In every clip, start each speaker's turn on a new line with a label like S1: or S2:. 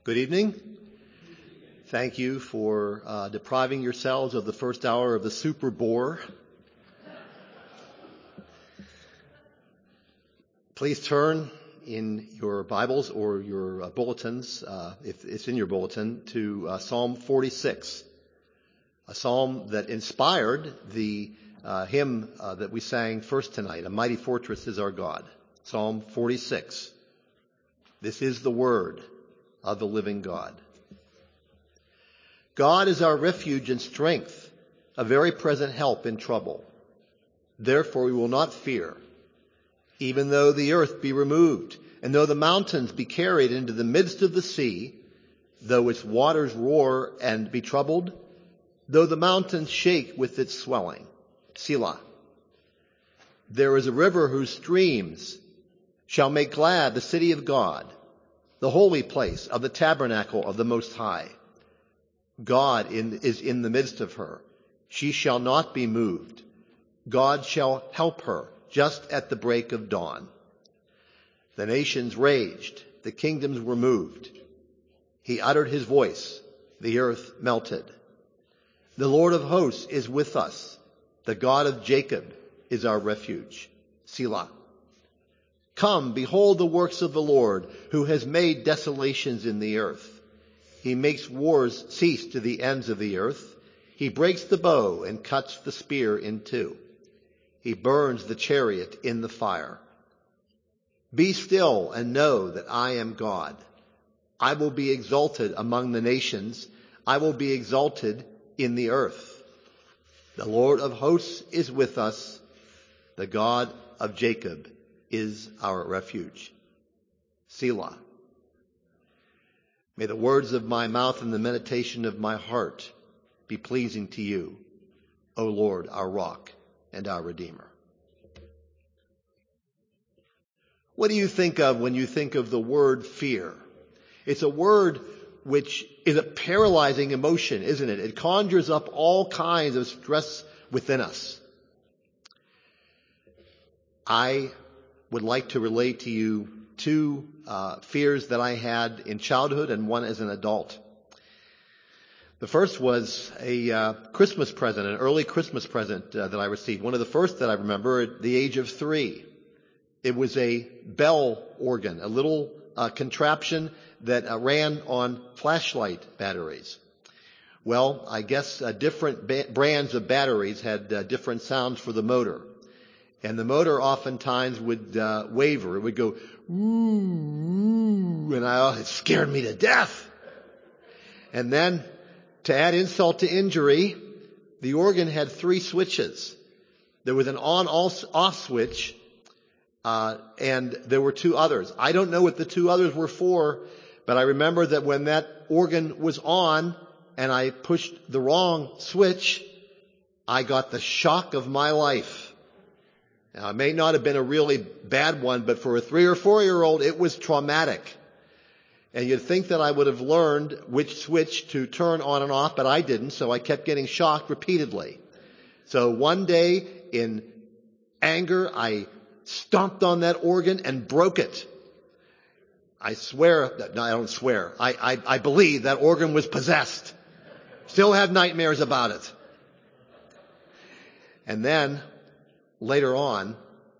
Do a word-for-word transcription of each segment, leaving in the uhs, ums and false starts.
S1: Good evening. Thank you for uh, depriving yourselves of the first hour of the Super Bore. Please turn in your Bibles or your uh, bulletins, uh, if it's in your bulletin, to uh, Psalm forty-six, a psalm that inspired the uh, hymn uh, that we sang first tonight, A Mighty Fortress is Our God. Psalm forty-six. This is the word of the living God. God is our refuge and strength, a very present help in trouble. Therefore we will not fear, even though the earth be removed, and though the mountains be carried into the midst of the sea, though its waters roar and be troubled, though the mountains shake with its swelling. Selah. There is a river whose streams shall make glad the city of God, the holy place of the tabernacle of the Most High. God in, is in the midst of her. She shall not be moved. God shall help her just at the break of dawn. The nations raged. The kingdoms were moved. He uttered his voice. The earth melted. The Lord of hosts is with us. The God of Jacob is our refuge. Selah. Come, behold the works of the Lord, who has made desolations in the earth. He makes wars cease to the ends of the earth. He breaks the bow and cuts the spear in two. He burns the chariot in the fire. Be still and know that I am God. I will be exalted among the nations. I will be exalted in the earth. The Lord of hosts is with us. The God of Jacob is our refuge. Selah. May the words of my mouth and the meditation of my heart be pleasing to you, O Lord, our rock and our Redeemer. What do you think of when you think of the word fear? It's a word which is a paralyzing emotion, isn't it? It conjures up all kinds of stress within us. I would like to relate to you two uh, fears that I had in childhood and one as an adult. The first was a uh, Christmas present, an early Christmas present uh, that I received. One of the first that I remember at the age of three. It was a bell organ, a little uh, contraption that uh, ran on flashlight batteries. Well, I guess uh, different ba- brands of batteries had uh, different sounds for the motor. And the motor oftentimes would uh, waver. It would go, ooh, and I, it scared me to death. And then, to add insult to injury, the organ had three switches. There was an on-off switch, uh, and there were two others. I don't know what the two others were for, but I remember that when that organ was on and I pushed the wrong switch, I got the shock of my life. Now, it may not have been a really bad one, but for a three or four-year-old, it was traumatic. And you'd think that I would have learned which switch to turn on and off, but I didn't, so I kept getting shocked repeatedly. So one day, in anger, I stomped on that organ and broke it. I swear, no, I don't swear, I, I, I believe that organ was possessed. Still have nightmares about it. And then, later on,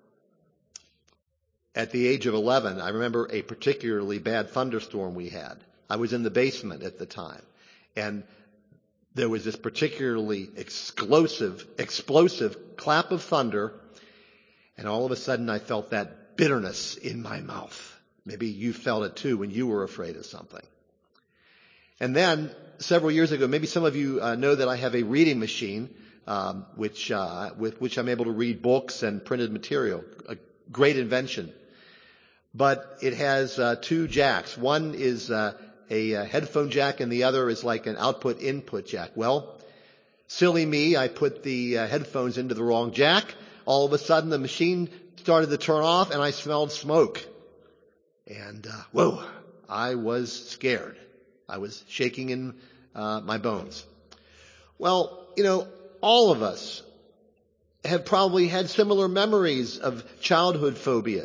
S1: at the age of eleven, I remember a particularly bad thunderstorm we had. I was in the basement at the time, and there was this particularly explosive, explosive clap of thunder, and all of a sudden I felt that bitterness in my mouth. Maybe you felt it too when you were afraid of something. And then, several years ago, maybe some of you uh, know that I have a reading machine, Um, which, uh, with which I'm able to read books and printed material. A great invention. But it has uh, two jacks. One is uh, a, a headphone jack and the other is like an output-input jack. Well, silly me, I put the uh, headphones into the wrong jack. All of a sudden the machine started to turn off and I smelled smoke. And, uh, whoa, I was scared. I was shaking in uh, my bones. Well, you know, all of us have probably had similar memories of childhood phobias.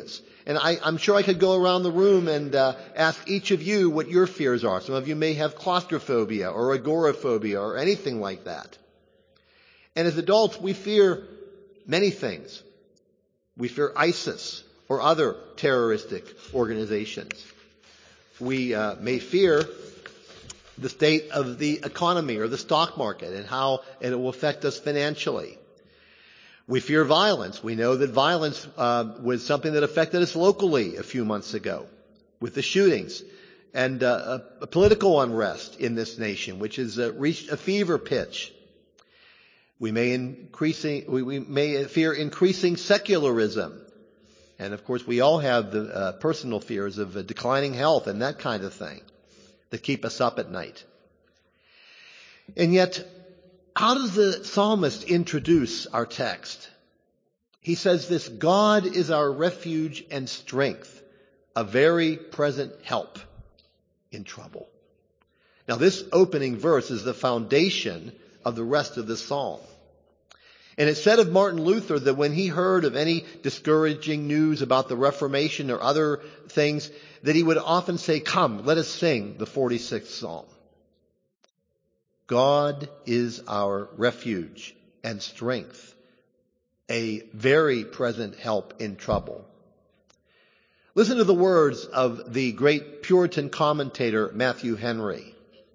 S1: And I, I'm sure I could go around the room and uh, ask each of you what your fears are. Some of you may have claustrophobia or agoraphobia or anything like that. And as adults, we fear many things. We fear ISIS or other terroristic organizations. We uh, may fear the state of the economy or the stock market and how it will affect us financially. We fear violence. We know that violence uh, was something that affected us locally a few months ago with the shootings and uh, a, a political unrest in this nation, which has uh, reached a fever pitch. We may increasing we, we may fear increasing secularism, and of course we all have the uh, personal fears of uh, declining health and that kind of thing that keep us up at night. And yet, how does the psalmist introduce our text? He says this: God is our refuge and strength, a very present help in trouble. Now, this opening verse is the foundation of the rest of the psalm. And it's said of Martin Luther that when he heard of any discouraging news about the Reformation or other things, that he would often say, "Come, let us sing the forty-sixth Psalm. God is our refuge and strength, a very present help in trouble." Listen to the words of the great Puritan commentator Matthew Henry.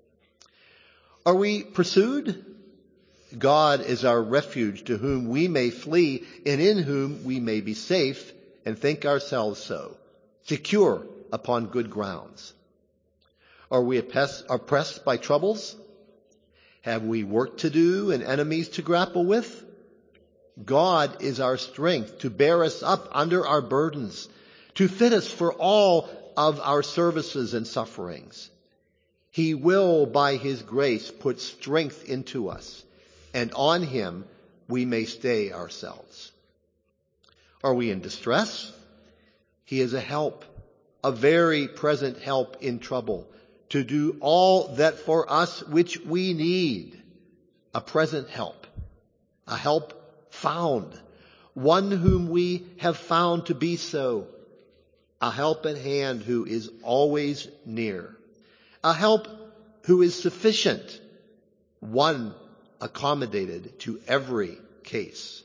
S1: Are we pursued? God is our refuge, to whom we may flee and in whom we may be safe and think ourselves so, secure upon good grounds. Are we oppressed by troubles? Have we work to do and enemies to grapple with? God is our strength to bear us up under our burdens, to fit us for all of our services and sufferings. He will, by His grace, put strength into us, and on Him we may stay ourselves. Are we in distress? He is a help, a very present help in trouble, to do all that for us which we need. A present help, a help found, one whom we have found to be so, a help at hand who is always near, a help who is sufficient, one accommodated to every case.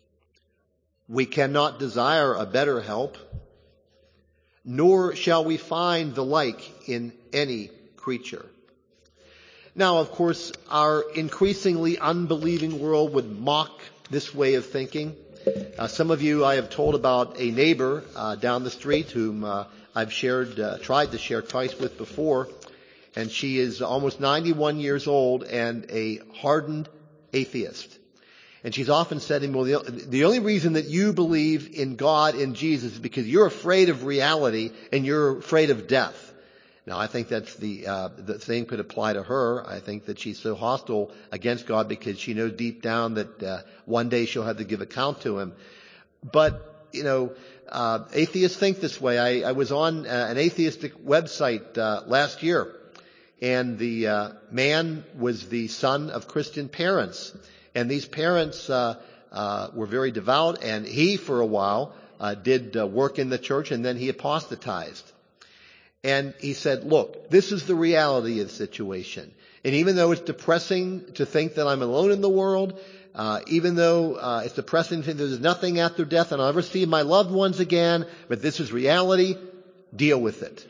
S1: We cannot desire a better help, nor shall we find the like in any creature. Now, of course, our increasingly unbelieving world would mock this way of thinking. Uh, some of you I have told about a neighbor uh, down the street whom uh, I've shared, uh, tried to share twice with before, and she is almost ninety-one years old and a hardened atheist. And she's often said to me, well, the, the only reason that you believe in God and Jesus is because you're afraid of reality and you're afraid of death. Now, I think that's the, uh, the same could apply to her. I think that she's so hostile against God because she knows deep down that uh, one day she'll have to give account to Him. But, you know, uh, atheists think this way. I, I was on uh, an atheistic website uh, last year, and the uh, man was the son of Christian parents. And these parents uh, uh, were very devout, and he, for a while, uh, did uh, work in the church, and then he apostatized. And he said, look, this is the reality of the situation. And even though it's depressing to think that I'm alone in the world, uh, even though uh, it's depressing to think there's nothing after death and I'll never see my loved ones again, but this is reality, deal with it.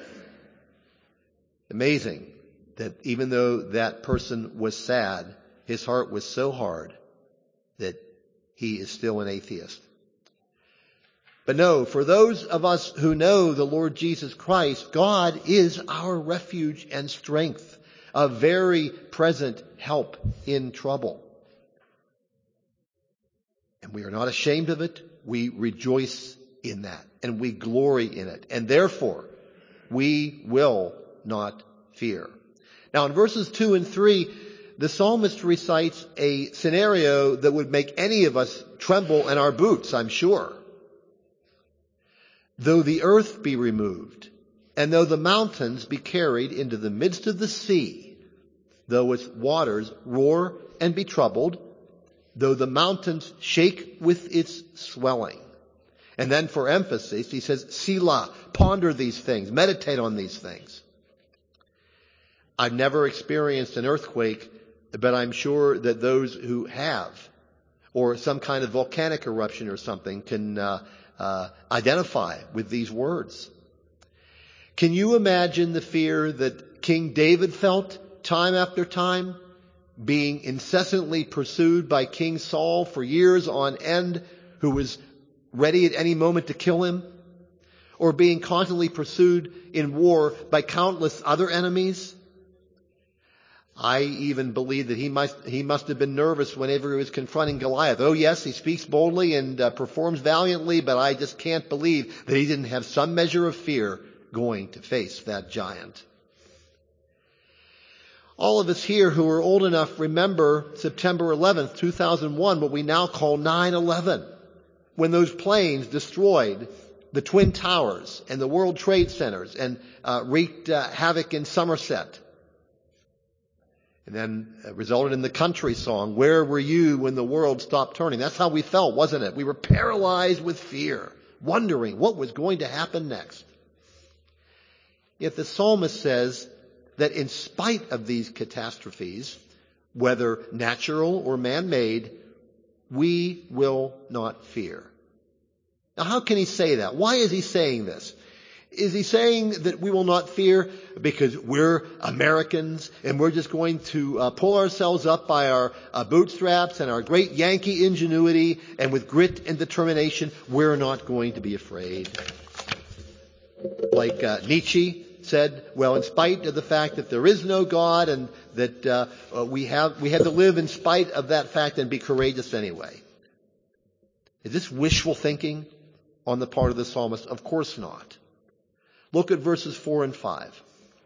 S1: Amazing that even though that person was sad, his heart was so hard that he is still an atheist. But no, for those of us who know the Lord Jesus Christ, God is our refuge and strength, a very present help in trouble. And we are not ashamed of it. We rejoice in that, and we glory in it. And therefore, we will not fear. Now, in verses two and three, the psalmist recites a scenario that would make any of us tremble in our boots, I'm sure. Though the earth be removed, and though the mountains be carried into the midst of the sea, though its waters roar and be troubled, though the mountains shake with its swelling, And then for emphasis, he says, Selah, ponder these things, meditate on these things. I've never experienced an earthquake, but I'm sure that those who have, or some kind of volcanic eruption or something, can uh, uh, identify with these words. Can you imagine the fear that King David felt time after time, being incessantly pursued by King Saul for years on end, who was ready at any moment to kill him, or being constantly pursued in war by countless other enemies? I even believe that he must, he must have been nervous whenever he was confronting Goliath. Oh yes, he speaks boldly and uh, performs valiantly, but I just can't believe that he didn't have some measure of fear going to face that giant. All of us here who are old enough remember September eleventh, two thousand one, what we now call nine eleven, when those planes destroyed the Twin Towers and the World Trade Centers and uh, wreaked uh, havoc in Somerset. And then uh, resulted in the country song, Where Were You When the World Stopped Turning? That's how we felt, wasn't it? We were paralyzed with fear, wondering what was going to happen next. Yet the psalmist says that in spite of these catastrophes, whether natural or man-made, we will not fear. Now, how can he say that? Why is he saying this? Is he saying that we will not fear because we're Americans and we're just going to uh, pull ourselves up by our uh, bootstraps and our great Yankee ingenuity, and with grit and determination, we're not going to be afraid? Like uh, Nietzsche said, well, in spite of the fact that there is no God and that uh, uh, we have we have to live in spite of that fact and be courageous anyway. Is this wishful thinking on the part of the psalmist? Of course not. Look at verses four and five.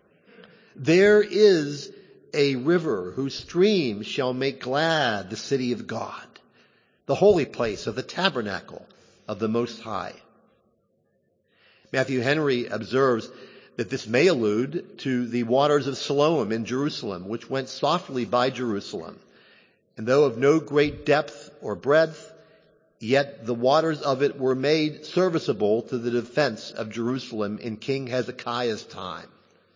S1: There is a river whose streams shall make glad the city of God, the holy place of the tabernacle of the Most High. Matthew Henry observes that this may allude to the waters of Siloam in Jerusalem, which went softly by Jerusalem. And though of no great depth or breadth, yet the waters of it were made serviceable to the defense of Jerusalem in King Hezekiah's time.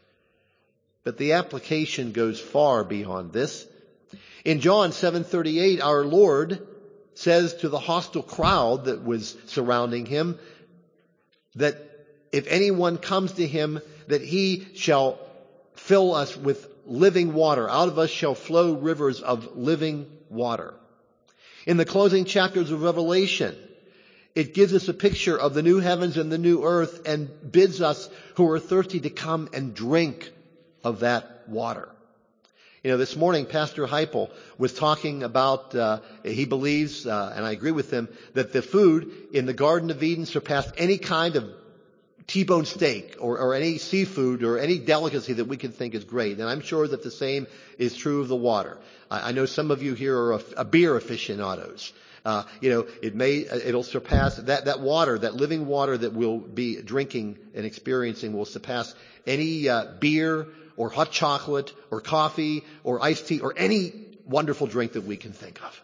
S1: But the application goes far beyond this. In John seven thirty-eight, our Lord says to the hostile crowd that was surrounding him that if anyone comes to him, that he shall fill us with living water. Out of us shall flow rivers of living water. In the closing chapters of Revelation, it gives us a picture of the new heavens and the new earth and bids us who are thirsty to come and drink of that water. You know, this morning, Pastor Heipel was talking about, uh, he believes, uh, and I agree with him, that the food in the Garden of Eden surpassed any kind of T-bone steak or, or any seafood or any delicacy that we can think is great. And I'm sure that the same is true of the water. I, I know some of you here are a, a beer aficionados. Uh, you know, it may, it'll surpass that, that water, that living water that we'll be drinking and experiencing will surpass any uh, beer or hot chocolate or coffee or iced tea or any wonderful drink that we can think of.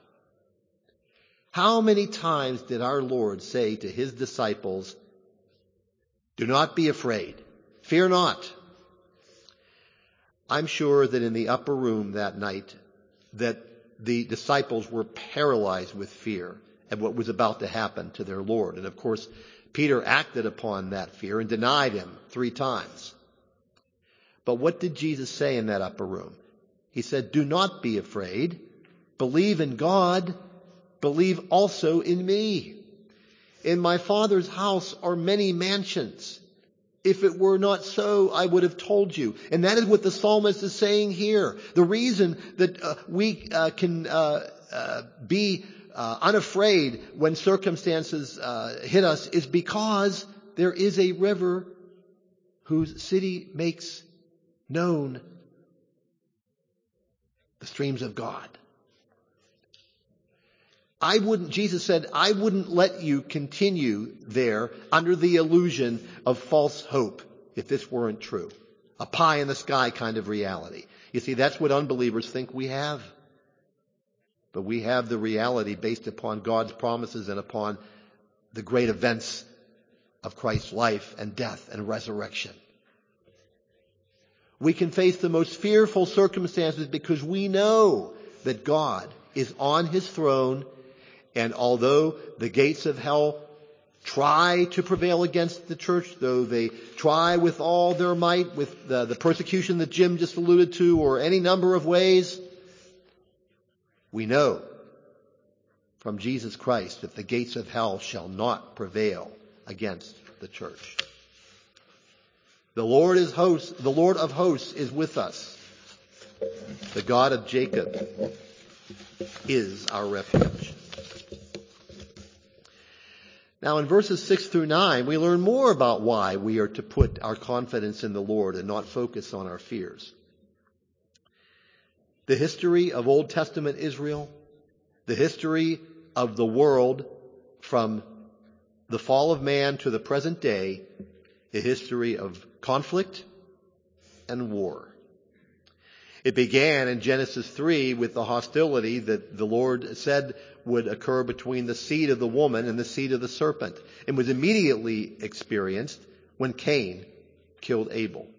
S1: How many times did our Lord say to his disciples, do not be afraid. Fear not. I'm sure that in the upper room that night that the disciples were paralyzed with fear at what was about to happen to their Lord. And of course, Peter acted upon that fear and denied him three times. But what did Jesus say in that upper room? He said, do not be afraid. Believe in God. Believe also in me. In my Father's house are many mansions. If it were not so, I would have told you. And that is what the psalmist is saying here. The reason that uh, we uh, can uh, uh, be uh, unafraid when circumstances uh, hit us is because there is a river whose city makes known the streams of God. I wouldn't, Jesus said, I wouldn't let you continue there under the illusion of false hope if this weren't true. A pie in the sky kind of reality. You see, that's what unbelievers think we have. But we have the reality based upon God's promises and upon the great events of Christ's life and death and resurrection. We can face the most fearful circumstances because we know that God is on his throne, and although the gates of hell try to prevail against the church, though they try with all their might, with the, the persecution that Jim just alluded to, or any number of ways, we know from Jesus Christ that the gates of hell shall not prevail against the church. The Lord is host, the Lord of hosts is with us. The God of Jacob is our refuge. Now in verses six through nine, we learn more about why we are to put our confidence in the Lord and not focus on our fears. The history of Old Testament Israel, the history of the world from the fall of man to the present day, a history of conflict and war. It began in Genesis three with the hostility that the Lord said would occur between the seed of the woman and the seed of the serpent, and was immediately experienced when Cain killed Abel.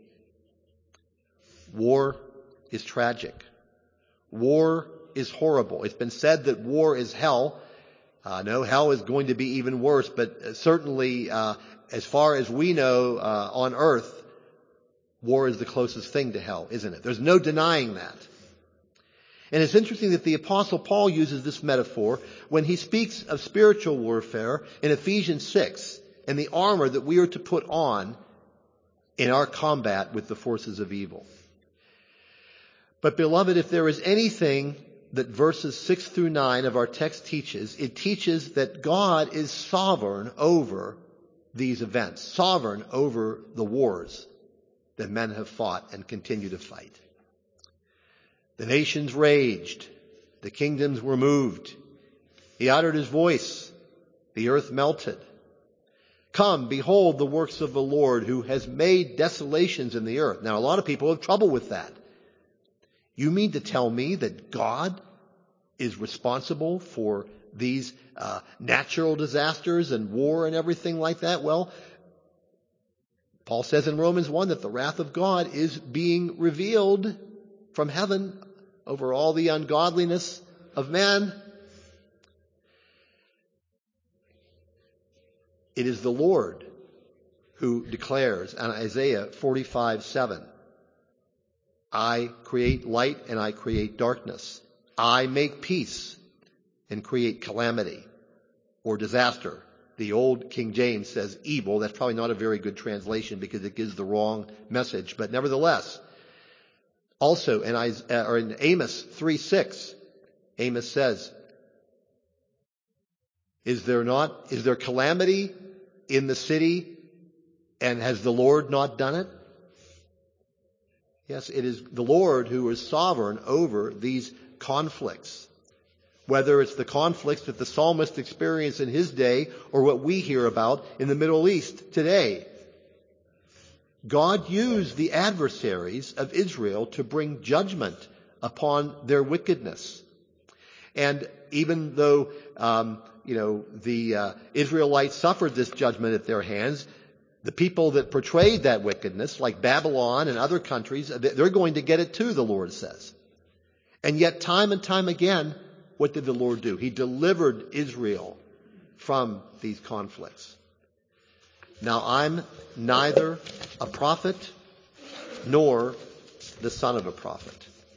S1: War is tragic. War is horrible. It's been said that war is hell. Uh, no, hell is going to be even worse, but certainly uh, as far as we know uh, on earth, war is the closest thing to hell, isn't it? There's no denying that. And it's interesting that the Apostle Paul uses this metaphor when he speaks of spiritual warfare in Ephesians six and the armor that we are to put on in our combat with the forces of evil. But beloved, if there is anything that verses six through nine of our text teaches, it teaches that God is sovereign over these events, sovereign over the wars that men have fought and continue to fight. The nations raged. The kingdoms were moved. He uttered his voice. The earth melted. Come, behold the works of the Lord who has made desolations in the earth. Now, a lot of people have trouble with that. You mean to tell me that God is responsible for these uh, natural disasters and war and everything like that? Well, Paul says in Romans one that the wrath of God is being revealed from heaven over all the ungodliness of man. It is the Lord who declares in Isaiah forty-five seven, I create light and I create darkness. I make peace and create calamity or disaster. The old King James says evil. That's probably not a very good translation because it gives the wrong message. But nevertheless, also in, Isaiah, or in Amos three six, Amos says, Is there not, is there calamity in the city, and has the Lord not done it? Yes, it is the Lord who is sovereign over these conflicts. Whether it's the conflicts that the psalmist experienced in his day or what we hear about in the Middle East today. God used the adversaries of Israel to bring judgment upon their wickedness. And even though, um, you know, the uh, Israelites suffered this judgment at their hands, the people that portrayed that wickedness, like Babylon and other countries, they're going to get it too, the Lord says. And yet time and time again, what did the Lord do? He delivered Israel from these conflicts. Now, I'm neither a prophet nor the son of a prophet.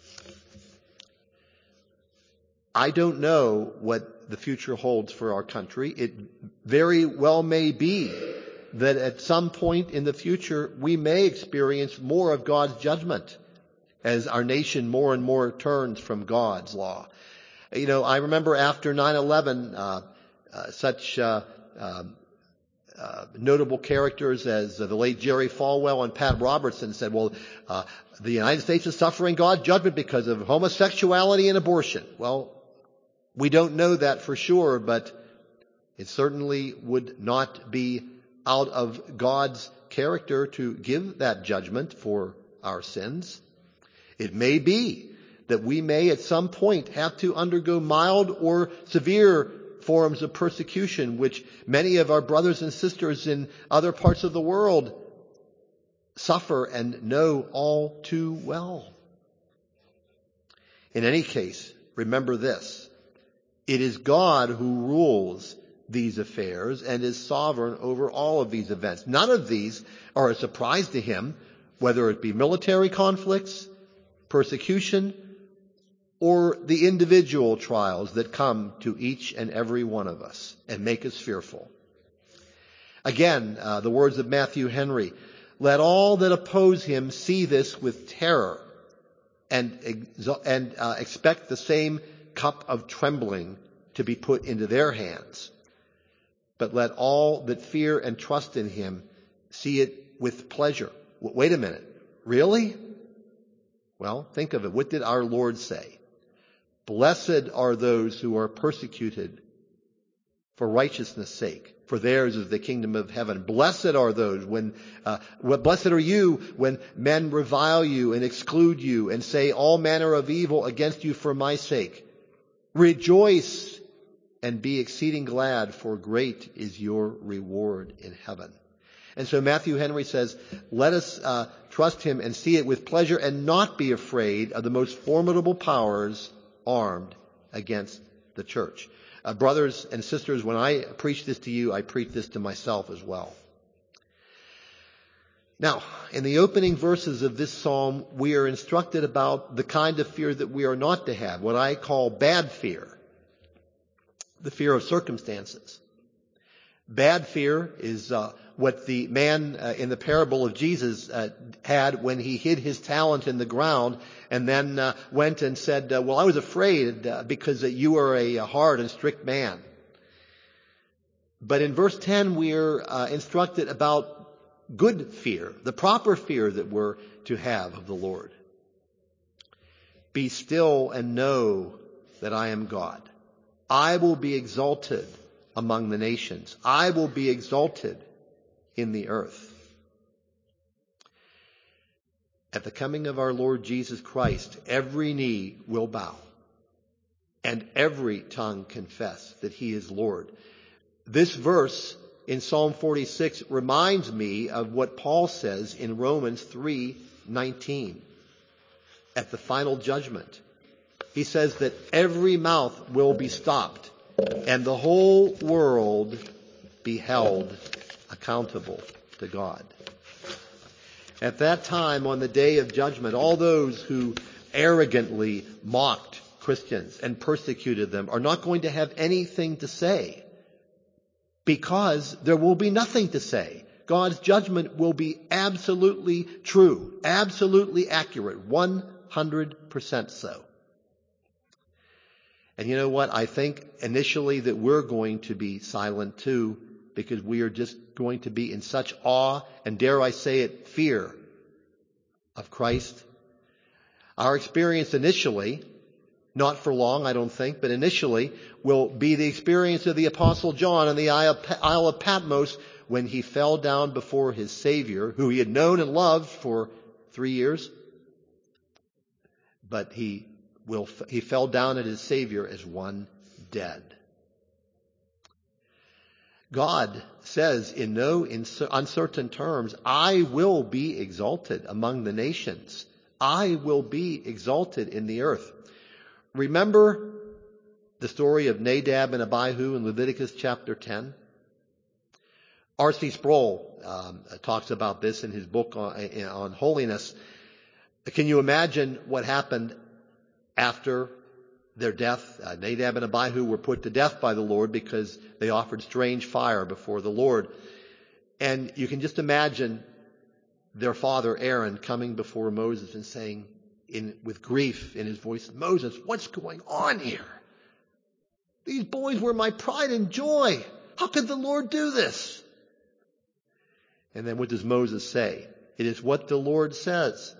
S1: I don't know what the future holds for our country. It very well may be that at some point in the future we may experience more of God's judgment as our nation more and more turns from God's law. You know, I remember after nine eleven, uh, uh, such uh, uh, uh, notable characters as uh, the late Jerry Falwell and Pat Robertson said, well, uh, the United States is suffering God's judgment because of homosexuality and abortion. Well, we don't know that for sure, but it certainly would not be out of God's character to give that judgment for our sins. It may be that we may at some point have to undergo mild or severe forms of persecution, which many of our brothers and sisters in other parts of the world suffer and know all too well. In any case, remember this: it is God who rules these affairs and is sovereign over all of these events. None of these are a surprise to him, whether it be military conflicts, persecution, or the individual trials that come to each and every one of us and make us fearful. Again, uh, the words of Matthew Henry: let all that oppose him see this with terror and, and uh, expect the same cup of trembling to be put into their hands. But let all that fear and trust in him see it with pleasure. Wait a minute. Really? Well, think of it. What did our Lord say? Blessed are those who are persecuted for righteousness' sake, for theirs is the kingdom of heaven. Blessed are those when, uh, blessed are you when men revile you and exclude you and say all manner of evil against you for my sake. Rejoice and be exceeding glad, for great is your reward in heaven. And so Matthew Henry says, let us uh, trust him and see it with pleasure and not be afraid of the most formidable powers armed against the church. Uh, brothers and sisters, when I preach this to you, I preach this to myself as well. Now, in the opening verses of this psalm, we are instructed about the kind of fear that we are not to have, what I call bad fear. The fear of circumstances. Bad fear is uh, what the man uh, in the parable of Jesus uh, had when he hid his talent in the ground and then uh, went and said, uh, well, I was afraid uh, because uh, you are a hard and strict man. But in verse ten, we're uh, instructed about good fear, the proper fear that we're to have of the Lord. Be still and know that I am God. I will be exalted among the nations. I will be exalted in the earth. At the coming of our Lord Jesus Christ, every knee will bow and every tongue confess that he is Lord. This verse in Psalm forty-six reminds me of what Paul says in Romans three nineteen at the final judgment. He says that every mouth will be stopped and the whole world be held accountable to God. At that time, on the day of judgment, all those who arrogantly mocked Christians and persecuted them are not going to have anything to say, because there will be nothing to say. God's judgment will be absolutely true, absolutely accurate, one hundred percent so. And you know what? I think initially that we're going to be silent too, because we are just going to be in such awe and, dare I say it, fear of Christ. Our experience initially, not for long I don't think, but initially will be the experience of the Apostle John on the Isle of Patmos when he fell down before his Savior, who he had known and loved for three years. But he will, he fell down at his Savior as one dead. God says in no uncertain terms, I will be exalted among the nations. I will be exalted in the earth. Remember the story of Nadab and Abihu in Leviticus chapter ten? R C Sproul um, talks about this in his book on, on holiness. Can you imagine what happened after their death? Uh, Nadab and Abihu were put to death by the Lord because they offered strange fire before the Lord. And you can just imagine their father Aaron coming before Moses and saying, in, with grief in his voice, Moses, what's going on here? These boys were my pride and joy. How could the Lord do this? And then what does Moses say? It is what the Lord says.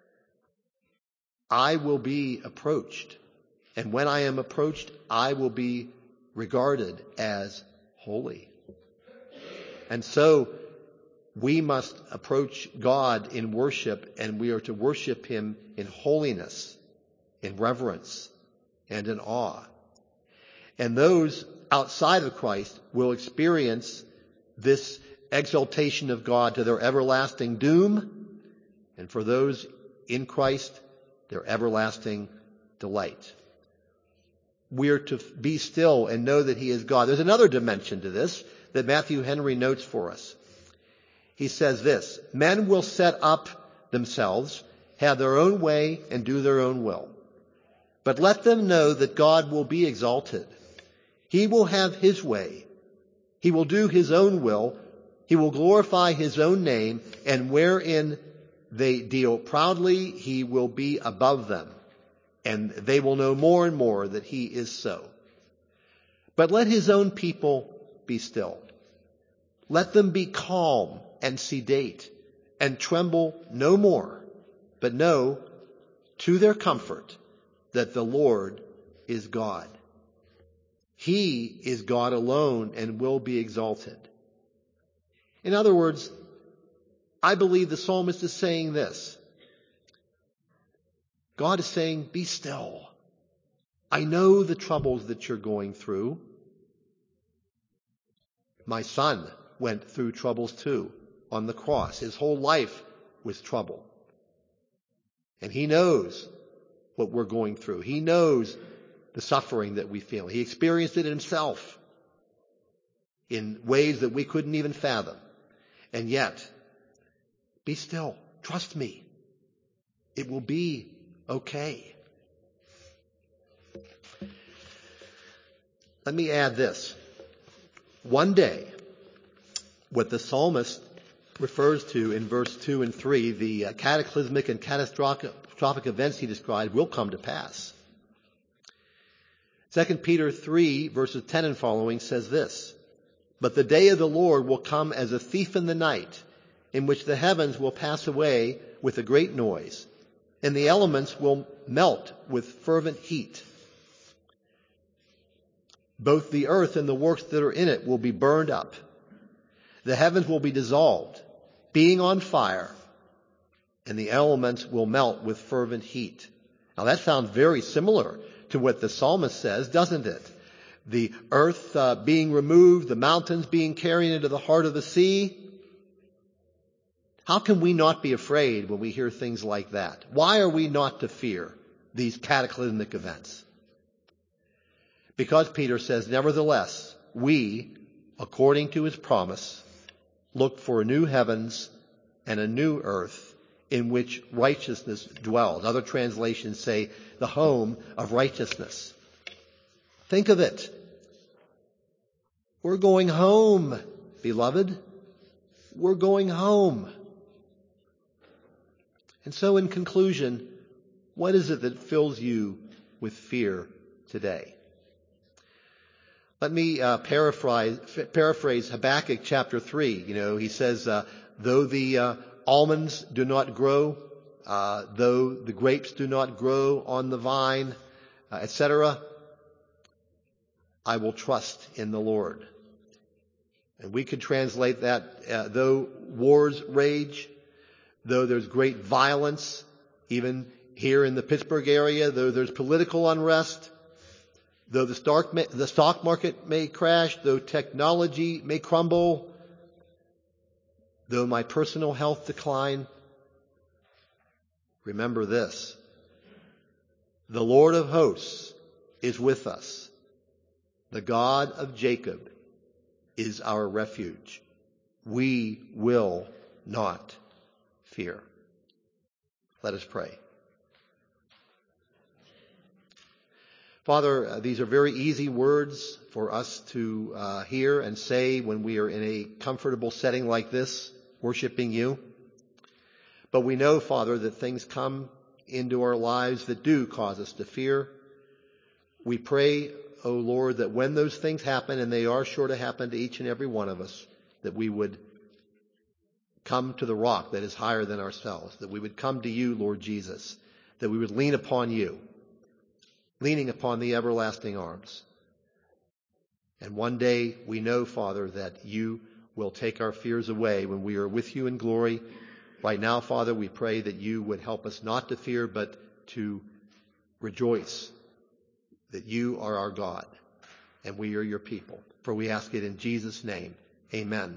S1: I will be approached. And when I am approached, I will be regarded as holy. And so we must approach God in worship, and we are to worship him in holiness, in reverence, and in awe. And those outside of Christ will experience this exaltation of God to their everlasting doom, and for those in Christ, their everlasting delight. We are to be still and know that he is God. There's another dimension to this that Matthew Henry notes for us. He says this: men will set up themselves, have their own way, and do their own will. But let them know that God will be exalted. He will have his way. He will do his own will. He will glorify his own name, and wherein they deal proudly, he will be above them, and they will know more and more that he is so. But let his own people be still. Let them be calm and sedate, and tremble no more, but know to their comfort that the Lord is God. He is God alone and will be exalted. In other words, I believe the psalmist is saying this. God is saying, be still. I know the troubles that you're going through. My son went through troubles too on the cross. His whole life was trouble. And he knows what we're going through. He knows the suffering that we feel. He experienced it himself in ways that we couldn't even fathom. And yet, be still. Trust me. It will be okay. Let me add this. One day, what the psalmist refers to in verse two and three, the uh, cataclysmic and catastrophic events he described, will come to pass. Second Peter three, verses ten and following says this: but the day of the Lord will come as a thief in the night, in which the heavens will pass away with a great noise, and the elements will melt with fervent heat. Both the earth and the works that are in it will be burned up. The heavens will be dissolved, being on fire, and the elements will melt with fervent heat. Now that sounds very similar to what the psalmist says, doesn't it? The earth uh, being removed, the mountains being carried into the heart of the sea. How can we not be afraid when we hear things like that? Why are we not to fear these cataclysmic events? Because Peter says, nevertheless, we, according to his promise, look for new heavens and a new earth in which righteousness dwells. Other translations say the home of righteousness. Think of it. We're going home, beloved. We're going home. And so in conclusion, what is it that fills you with fear today? Let me uh, paraphrase, paraphrase Habakkuk chapter three. You know, he says, uh, though the uh, almonds do not grow, uh, though the grapes do not grow on the vine, uh, et cetera, I will trust in the Lord. And we could translate that, uh, though wars rage, though there's great violence, even here in the Pittsburgh area, though there's political unrest, though the stock, the stock market may crash, though technology may crumble, though my personal health decline, remember this: the Lord of hosts is with us. The God of Jacob is our refuge. We will not fear. Let us pray. Father, uh, these are very easy words for us to uh, hear and say when we are in a comfortable setting like this, worshiping you. But we know, Father, that things come into our lives that do cause us to fear. We pray, O Lord, that when those things happen, and they are sure to happen to each and every one of us, that we would come to the rock that is higher than ourselves, that we would come to you, Lord Jesus, that we would lean upon you, leaning upon the everlasting arms. And one day we know, Father, that you will take our fears away when we are with you in glory. Right now, Father, we pray that you would help us not to fear, but to rejoice that you are our God. and we are your people. For we ask it in Jesus' name. Amen.